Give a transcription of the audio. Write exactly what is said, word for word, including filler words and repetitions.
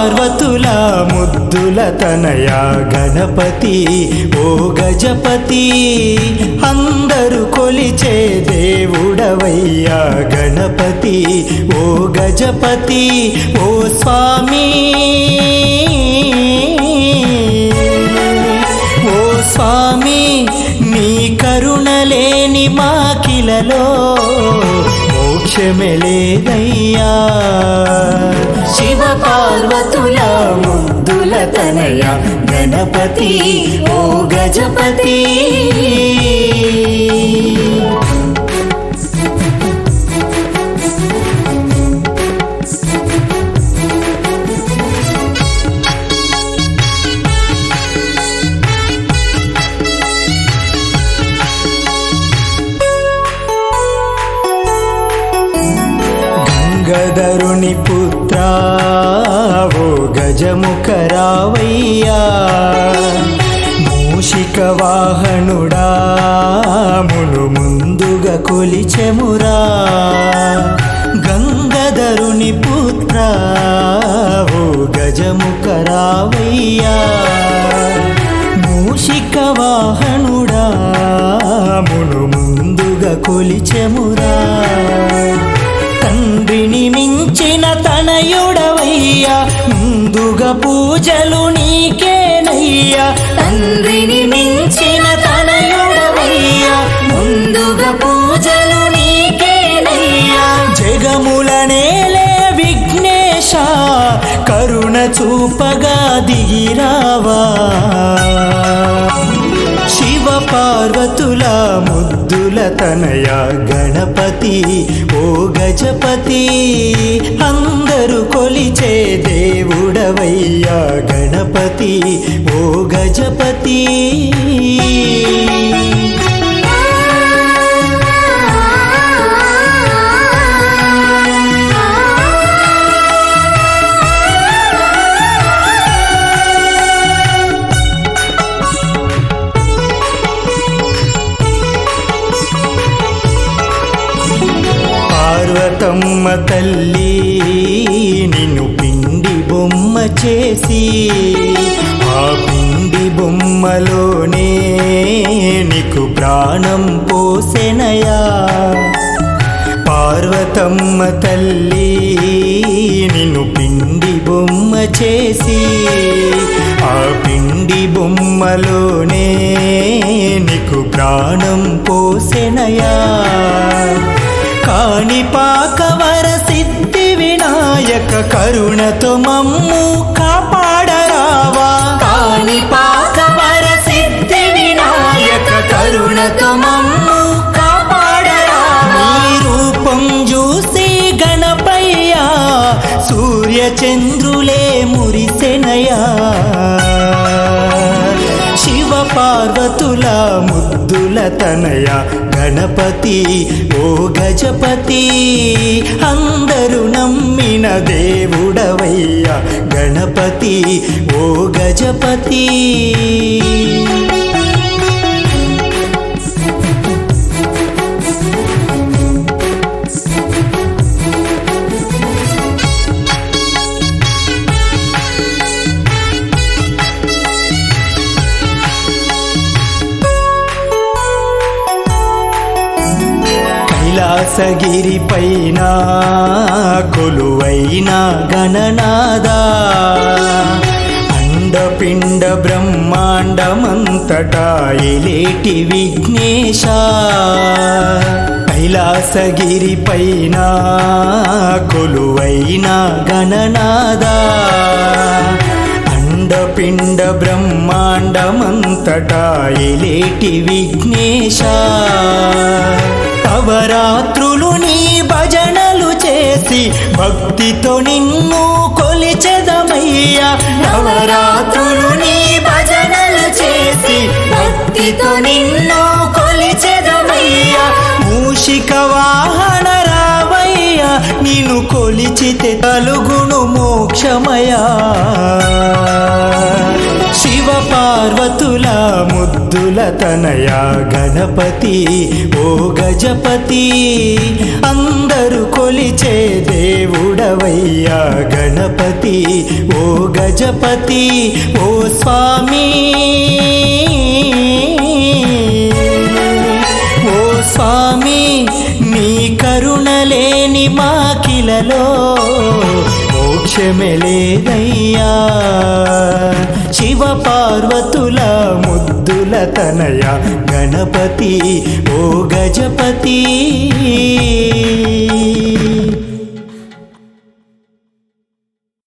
పార్వతుల ముద్దుల తనయ గణపతి ఓ గజపతి అందరూ కొలిచే దేవుడవయ్యా గణపతి ఓ గజపతి ఓ స్వామి ఓ స్వామి నీ కరుణలేని మాకిలలో మోక్షమే లేదయ్యా శివ పార్వతుల ముద్దుల తనయ గణపతి ఓ గజపతి గంగధరుని పుత్ర ఓ గజముఖ రావయ్యా మూషిక వాహనుడా మును ముందుగా కొలిచెమురా గంగధరుని పుత్ర ఓ గజముఖ రావయ్యా మూషిక వాహనుడా మును ముందుగా కొలిచెమురా తండ్రిని మించిన తనయుడవయ్యా ముందుగా పూజలు నీకేనయ్యా తండ్రిని మించిన తనయుడవయ్యా ముందుగా పూజలు నీకేనయ్యా జగముల నేలే విఘ్నేశ కరుణ చూపగా దిగిరావా శివ పార్వతుల ముద్దుల తనయ గణపతి ఓ గజపతి అందరూ కొలిచే దేవుడవయ్యా గణపతి ఓ గజపతి పార్వతమ్మ తల్లి నిన్ను పిండి బొమ్మ చేసి ఆ పిండి బొమ్మలోనే నీకు ప్రాణం పోసెనయా పార్వతమ్మ తల్లి నిన్ను పిండి బొమ్మ చేసి ఆ పిండి బొమ్మలోనే నీకు ప్రాణం పోసెనయా కాణిపాకవర సిద్ధి వినాయక కరుణతో మమ్ము కాపాడరావా కాణిపాకవర సిద్ధి వినాయక కరుణతో మమ్ము కాపాడరావా నీ రూపం చూసి గణపయ్యా సూర్య చంద్రులే మురిసెనయా శివ పార్వతుల ముద్దుల తనయ గణపతి ఓ గజపతి అందరూ నమ్మిన దేవుడవయ్యా గణపతి ఓ గజపతి కైలాసగిరి పైన కొలువైన గణనాదా అండపిండ బ్రహ్మాండమంతటా ఎలేటి విఘ్నేశ కైలాసగిరి పైన కొలువైన గణనాదా అండపిండ బ్రహ్మాండమంతటా ఎలేటి విఘ్నేశ నవరాత్రులు నీ భజనలు చేసి భక్తితో నిన్ను కొలిచెదమయ్యా నవరాత్రులు నీ భజనలు చేసి భక్తితో నిన్ను కొలిచెదమయ్యా మూషిక వాహన రావయ్యా నిన్ను కొలిచితే కలుగును మోక్షమయా శివ పార్వతుల ముద్దుల తనయ గణపతి ఓ గజపతి అందరూ కొలిచే దేవుడవయ్యా గణపతి ఓ గజపతి ఓ స్వామి ఓ స్వామి నీ కరుణలేని మాకిలలో మోక్షమే లేదయ్యా శివ పార్వతుల ముద్దుల తనయ గణపతి ఓ గజపతి